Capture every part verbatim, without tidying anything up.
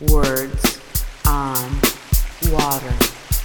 Words on Water.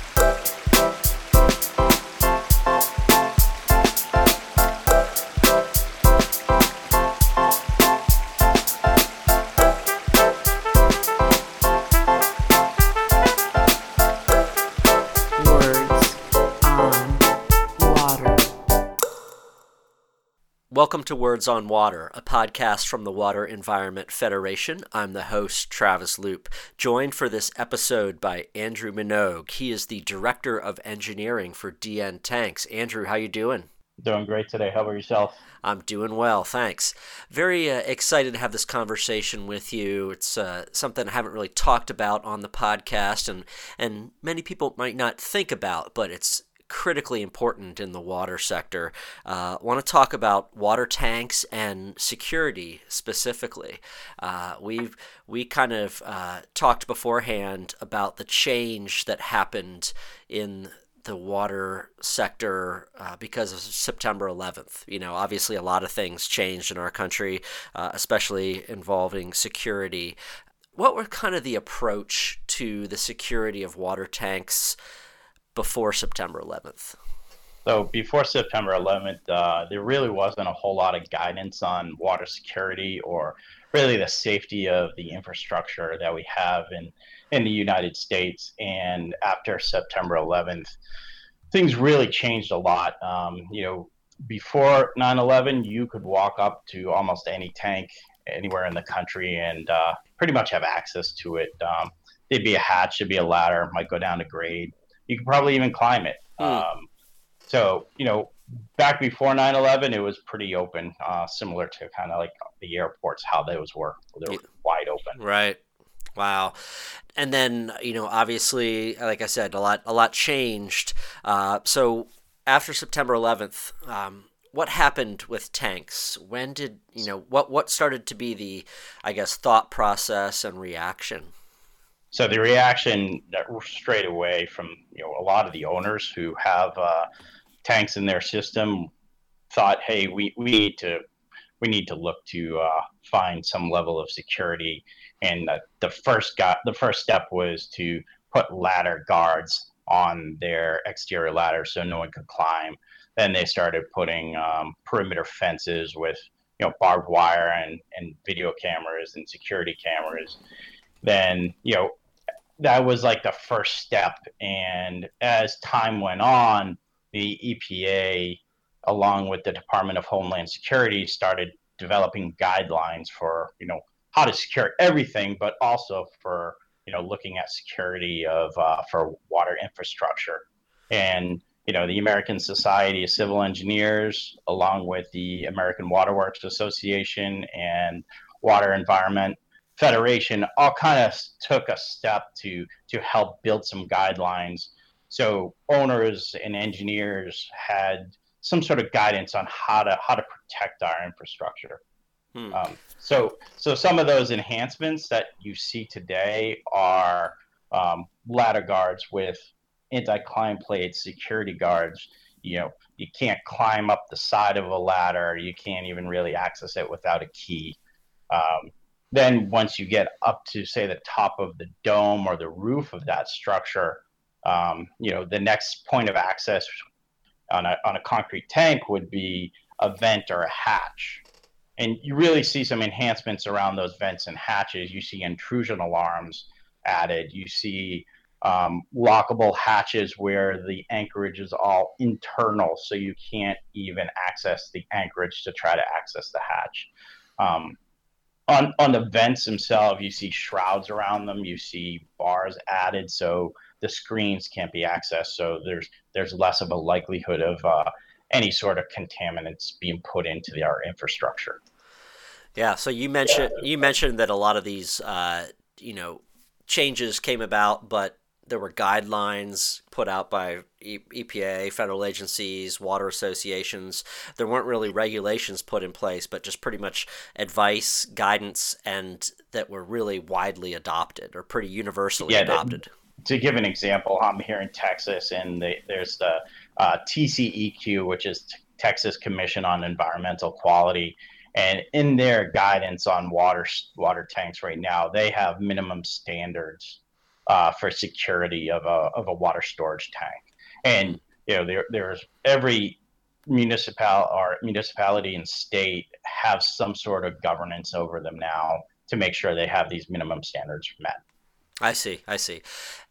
Welcome to Words on Water, a podcast from the Water Environment Federation. I'm the host, Travis Loop, joined for this episode by Andrew Minogue. He is the Director of Engineering for D N Tanks. Andrew, how you doing? Doing great today. How about yourself? I'm doing well, thanks. Very uh, excited to have this conversation with you. It's uh, something I haven't really talked about on the podcast, and, and many people might not think about, but it's critically important in the water sector. Uh, I want to talk about water tanks and security specifically. Uh, we've we kind of uh, talked beforehand about the change that happened in the water sector uh, because of September eleventh. You know, obviously a lot of things changed in our country, uh, especially involving security. What were kind of the approach to the security of water tanks before September eleventh? So before September eleventh, uh, there really wasn't a whole lot of guidance on water security or really the safety of the infrastructure that we have in, in the United States. And after September eleventh, things really changed a lot. Um, you know, before nine eleven, you could walk up to almost any tank anywhere in the country and uh, pretty much have access to it. Um, there'd be a hatch, there'd be a ladder, might go down to grade. You could probably even climb it. Mm. Um, so, you know, back before nine eleven, it was pretty open, uh, similar to kind of like the airports, how those were. They were wide open. Right. Wow. And then, you know, obviously, like I said, a lot, a lot changed. Uh, so after September eleventh, um, what happened with tanks? When did, you know, what, what started to be the, I guess, thought process and reaction? So the reaction straight away from, you know, a lot of the owners who have uh, tanks in their system thought, hey, we, we need to we need to look to uh, find some level of security. And uh, the first got the first step was to put ladder guards on their exterior ladders so no one could climb. Then they started putting um, perimeter fences with, you know, barbed wire and, and video cameras and security cameras. Then, you know, that was like the first step. And as time went on, the E P A, along with the Department of Homeland Security, started developing guidelines for, you know, how to secure everything, but also for, you know, looking at security of uh, for water infrastructure. And, you know, the American Society of Civil Engineers, along with the American Water Works Association and Water Environment Federation, all kind of took a step to to help build some guidelines. So owners and engineers had some sort of guidance on how to how to protect our infrastructure. Hmm. Um, so so some of those enhancements that you see today are um, ladder guards with anti-climb plates, security guards. You know, you can't climb up the side of a ladder. You can't even really access it without a key. Um, Then once you get up to, say, the top of the dome or the roof of that structure, um, you know, the next point of access on a on a concrete tank would be a vent or a hatch. And you really see some enhancements around those vents and hatches. You see intrusion alarms added. You see um, lockable hatches where the anchorage is all internal, so you can't even access the anchorage to try to access the hatch. Um, On on the vents themselves, you see shrouds around them. You see bars added, so the screens can't be accessed. So there's there's less of a likelihood of uh, any sort of contaminants being put into the, our infrastructure. Yeah. So you mentioned yeah. you mentioned that a lot of these uh, you know changes came about, but there were guidelines put out by E P A, federal agencies, water associations. There weren't really regulations put in place, but just pretty much advice, guidance, and that were really widely adopted or pretty universally yeah, adopted. The, to give an example, I'm here in Texas, and the, there's the uh, T C E Q, which is Texas Commission on Environmental Quality, And in their guidance on water water tanks right now, they have minimum standards uh, for security of a of a water storage tank. And you know, there there's every municipal or municipality and state have some sort of governance over them now to make sure they have these minimum standards met. I see. I see.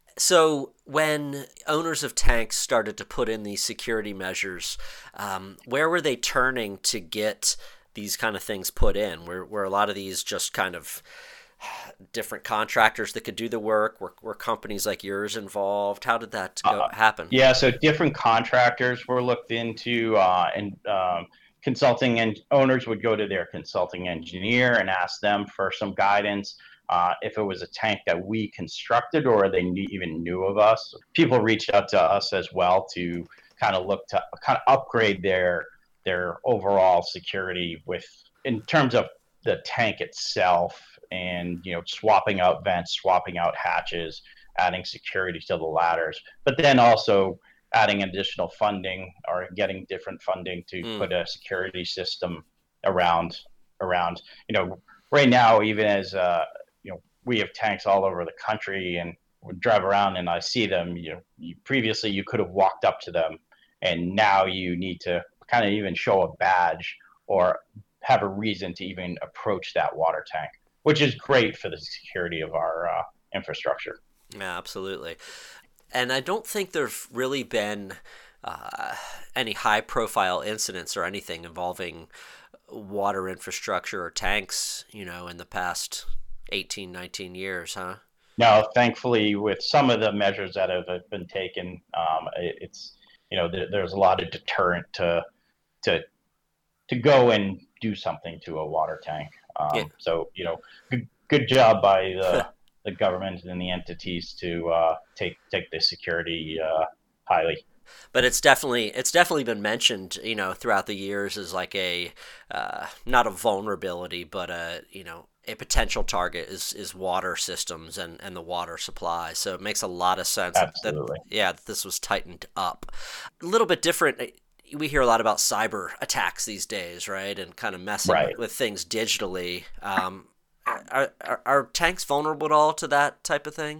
So when owners of tanks started to put in these security measures, um, where were they turning to get these kind of things put in? Were, were a lot of these just kind of different contractors that could do the work? Were, were companies like yours involved? How did that go, Uh, happen? yeah, so different contractors were looked into, uh, and um, consulting and owners would go to their consulting engineer and ask them for some guidance. Uh, if it was a tank that we constructed or they knew, even knew of us, people reached out to us as well to kind of look to kind of upgrade their their overall security with in terms of the tank itself, and you know, swapping out vents, swapping out hatches, adding security to the ladders, but then also adding additional funding or getting different funding to mm. put a security system around around you know, right now, even as uh you know, we have tanks all over the country and would drive around and I see them, you know, you, previously you could have walked up to them, and now you need to kind of even show a badge or have a reason to even approach that water tank, which is great for the security of our uh, infrastructure. Yeah, absolutely. And I don't think there've really been uh, any high profile incidents or anything involving water infrastructure or tanks, you know, in the past eighteen, nineteen years, huh? No, thankfully, with some of the measures that have been taken, um, it, it's, you know, there, there's a lot of deterrent to to to go and do something to a water tank. Um, yeah. So, you know, good, good job by the the government and the entities to uh, take take the security uh, highly. But it's definitely it's definitely been mentioned, you know, throughout the years as like a uh, not a vulnerability, but a you know. a potential target is, is water systems and, and the water supply. So it makes a lot of sense Absolutely. that, yeah, that this was tightened up. A little bit different. We hear a lot about cyber attacks these days, right? And kind of messing right. with things digitally. Um, are, are, are tanks vulnerable at all to that type of thing?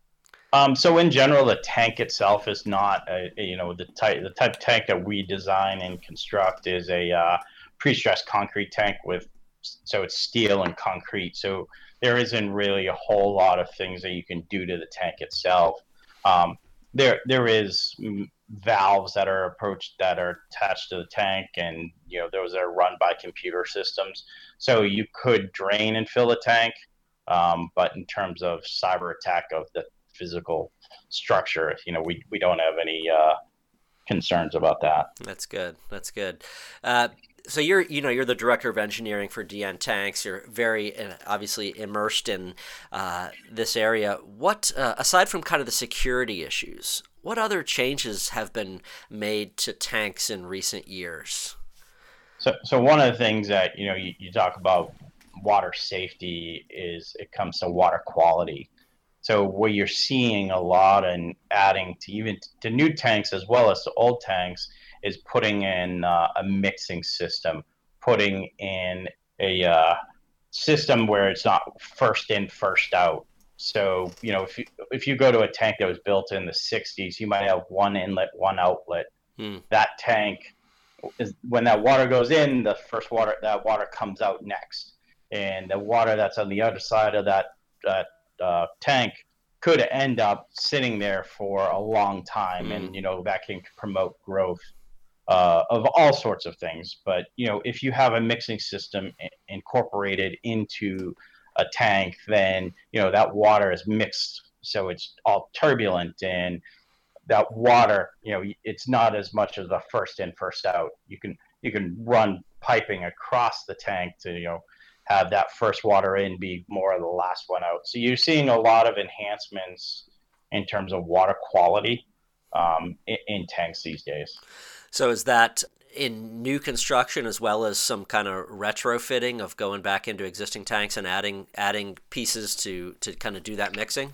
Um, so in general, the tank itself is not, a, a, you know, the type the type of tank that we design and construct is a uh, pre-stressed concrete tank with so it's steel and concrete. So there isn't really a whole lot of things that you can do to the tank itself. Um, there, there is valves that are approached that are attached to the tank, and you know, those are run by computer systems. So you could drain and fill a tank, um, but in terms of cyber attack of the physical structure, you know, we we don't have any uh, concerns about that. That's good. That's good. Uh, So you're, you know, you're the director of engineering for D N Tanks. You're very uh, obviously immersed in uh, this area. What, uh, aside from kind of the security issues, what other changes have been made to tanks in recent years? So, so one of the things that you know you, you talk about water safety is it comes to water quality. So what you're seeing a lot and adding to even to new tanks as well as to old tanks is putting in uh, a mixing system, putting in a uh, system where it's not first in, first out. So, you know, if you, if you go to a tank that was built in the sixties, you might have one inlet, one outlet. Hmm. That tank, is, when that water goes in, the first water, that water comes out next. And the water that's on the other side of that, that uh, tank could end up sitting there for a long time. Hmm. And, you know, that can promote growth. Uh, of all sorts of things. But, you know, if you have a mixing system incorporated into a tank, then, you know, that water is mixed. So it's all turbulent, and that water, you know, it's not as much as the first in, first out. You can, you can run piping across the tank to, you know, have that first water in be more of the last one out. So you're seeing a lot of enhancements in terms of water quality um, in, in tanks these days. So is that in new construction as well as some kind of retrofitting of going back into existing tanks and adding adding pieces to, to kind of do that mixing?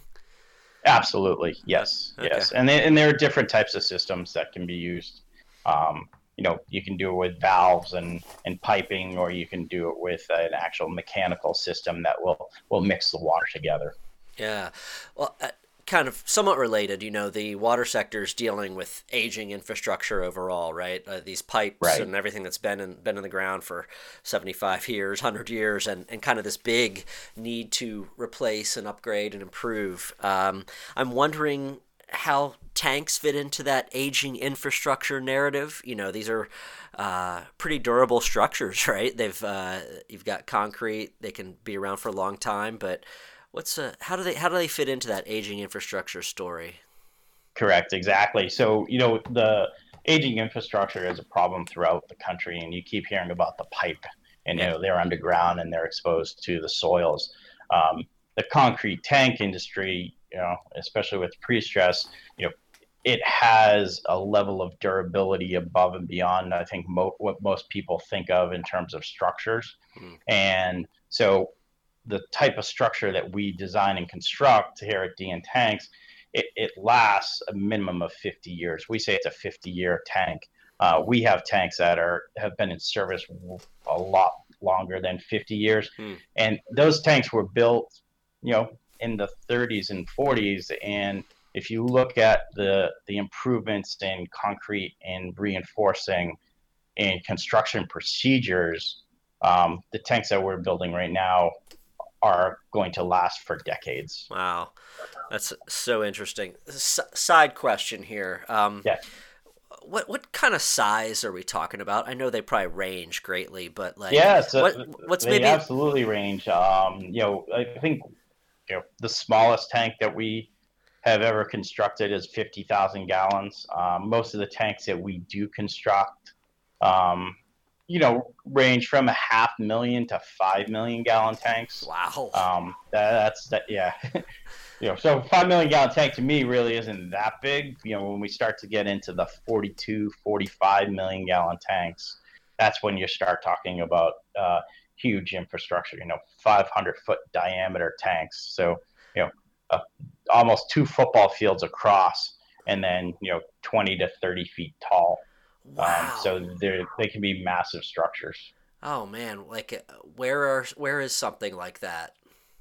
Absolutely, yes, okay. yes. And they, and there are different types of systems that can be used. Um, you know, you can do it with valves and, and piping, or you can do it with an actual mechanical system that will, will mix the water together. Yeah. Well, uh, kind of somewhat related, you know, the water sector is dealing with aging infrastructure overall, right? Uh, these pipes Right. and everything that's been in, been in the ground for seventy-five years, one hundred years, and, and kind of this big need to replace and upgrade and improve. Um, I'm wondering how tanks fit into that aging infrastructure narrative. You know, these are uh, pretty durable structures, right? They've uh, you've got concrete; they can be around for a long time. But what's uh, how do they how do they fit into that aging infrastructure story? Correct, exactly. So, you know, the aging infrastructure is a problem throughout the country, and you keep hearing about the pipe, and, you Yeah. know, they're underground and they're exposed to the soils. Um, the concrete tank industry, you know, especially with pre-stress, you know, it has a level of durability above and beyond, I think, mo- what most people think of in terms of structures. Hmm. And so the type of structure that we design and construct here at D N Tanks, it, it lasts a minimum of fifty years. We say it's a fifty year tank. Uh, we have tanks that are have been in service a lot longer than fifty years, Hmm. and those tanks were built, you know, in the thirties and forties. And if you look at the the improvements in concrete and reinforcing and construction procedures, um, the tanks that we're building right now are going to last for decades. Wow, that's so interesting. S- side question here. Um, Yeah. what what kind of size are we talking about? I know they probably range greatly, but like, Yeah, so what what's they maybe? absolutely range. Um, you know, I think you know the smallest tank that we have ever constructed is fifty thousand gallons. Um, most of the tanks that we do construct, um, you know, range from a half million to five million gallon tanks. Wow. Um, that, that's that, yeah. You know, so five million gallon tank to me really isn't that big. You know, when we start to get into the forty-two, forty-five million gallon tanks, that's when you start talking about uh, huge infrastructure. You know, five hundred foot diameter tanks. So you know, uh, almost two football fields across, and then you know, twenty to thirty feet tall. Um, Wow. so they they can be massive structures. Oh man, like uh, where are where is something like that?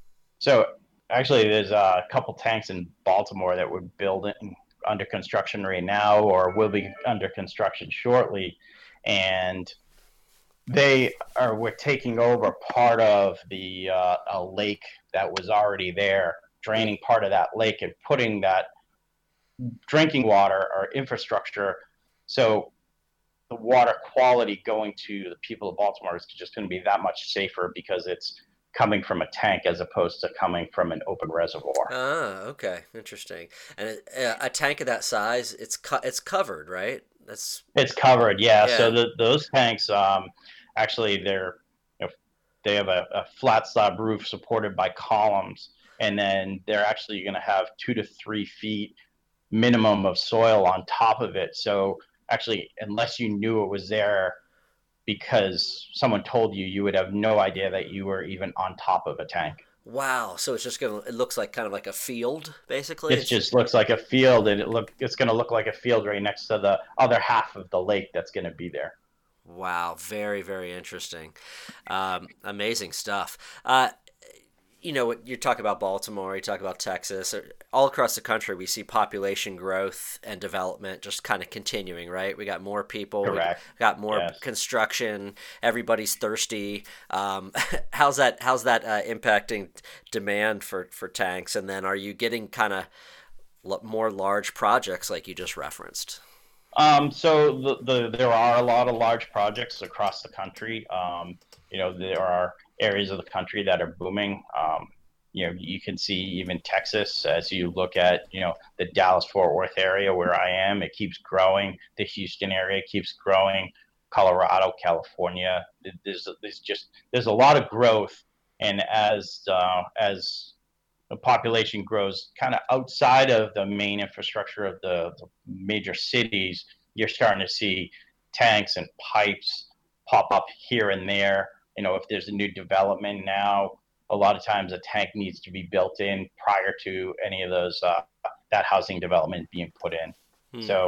So actually, there's a couple tanks in Baltimore that we're building under construction right now, or will be under construction shortly, and they are we're taking over part of the uh, a lake that was already there, Hmm. draining part of that lake and putting that drinking water or infrastructure. So the water quality going to the people of Baltimore is just going to be that much safer because it's coming from a tank as opposed to coming from an open reservoir. Ah, okay, interesting. And it, uh, a tank of that size, it's co- it's covered, right? That's It's covered, yeah. So yeah. the, those tanks, um, actually, they're you know, they have a, a flat slab roof supported by columns, and then they're actually going to have two to three feet minimum of soil on top of it. So actually, unless you knew it was there because someone told you, you would have no idea that you were even on top of a tank. Wow. So it's just gonna. It looks like kind of like a field, basically. It It's just looks like a field, and it look it's going to look like a field right next to the other half of the lake that's going to be there. wow. Very very interesting. Um, amazing stuff. Uh, you know, you talk about Baltimore, you talk about Texas, all across the country, we see population growth and development just kind of continuing, right? We got more people, we Correct. got more Yes. construction, everybody's thirsty. Um, how's that? How's that uh, impacting demand for for tanks? And then, are you getting kind of more large projects like you just referenced? Um, so the, the there are a lot of large projects across the country. Um, you know, there are areas of the country that are booming. Um, you know, you can see even Texas as you look at, you know, the Dallas Fort Worth area where I am, it keeps growing. The Houston area keeps growing. Colorado, California, there's there's just there's a lot of growth, and as uh, as the population grows kind of outside of the main infrastructure of the, the major cities, you're starting to see tanks and pipes pop up here and there. You know, if there's a new development now, a lot of times a tank needs to be built in prior to any of those uh, that housing development being put in. Hmm. So,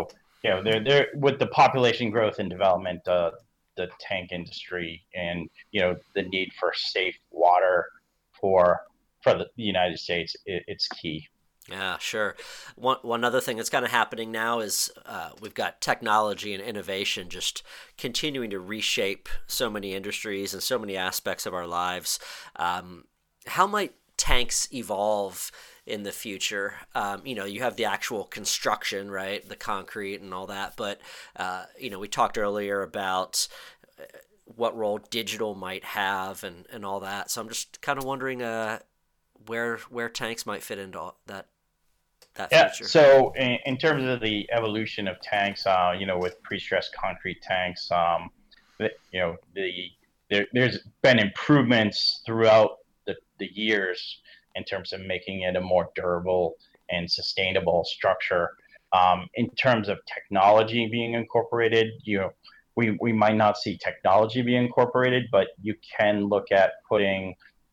you know, they're they're with the population growth and development, uh, the tank industry, and you know the need for safe water for for the United States, it, it's key. Yeah, sure. One one other thing that's kind of happening now is uh, we've got technology and innovation just continuing to reshape so many industries and so many aspects of our lives. Um, how might tanks evolve in the future? Um, you know, you have the actual construction, right, the concrete and all that, but uh, you know, we talked earlier about what role digital might have and, and all that. So I'm just kind of wondering uh, where where tanks might fit into all that. That yeah. future. So in, in terms of the evolution of tanks, uh, you know, with pre-stressed concrete tanks, um, the, you know, the there, there's been improvements throughout the, the years in terms of making it a more durable and sustainable structure. Um, in terms of technology being incorporated, you know, we, we might not see technology be incorporated, but you can look at putting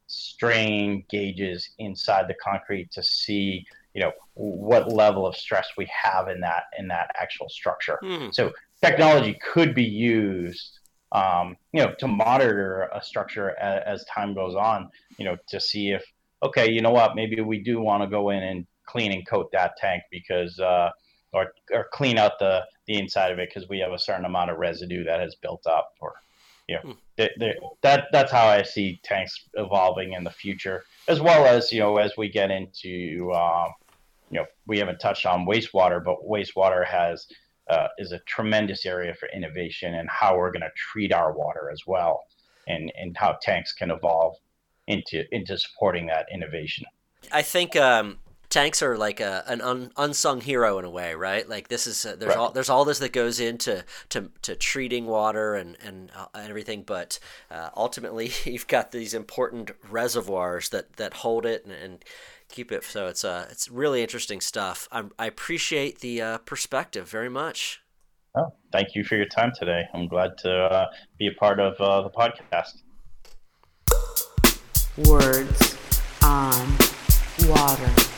strain gauges inside the concrete to see, you know, what level of stress we have in that in that actual structure. Mm. So technology could be used, um, you know, to monitor a structure as, as time goes on, you know, to see if, okay, you know what, maybe we do want to go in and clean and coat that tank because, uh, or or clean out the, the inside of it because we have a certain amount of residue that has built up. Or, you know, mm. they, they, that that's how I see tanks evolving in the future, as well as, you know, as we get into, um, you know, we haven't touched on wastewater, but wastewater has uh, is a tremendous area for innovation and how we're going to treat our water as well, and, and how tanks can evolve into into supporting that innovation. I think um, tanks are like a, an un, unsung hero in a way, right? Like this is uh, there's right. all there's all this that goes into to, to treating water and and uh, everything, but uh, ultimately you've got these important reservoirs that, that hold it and, and keep it. So it's uh it's really interesting stuff. I, I appreciate the uh, perspective very much. Oh, thank you for your time today. I'm glad to uh, be a part of uh, the podcast. Words on Water.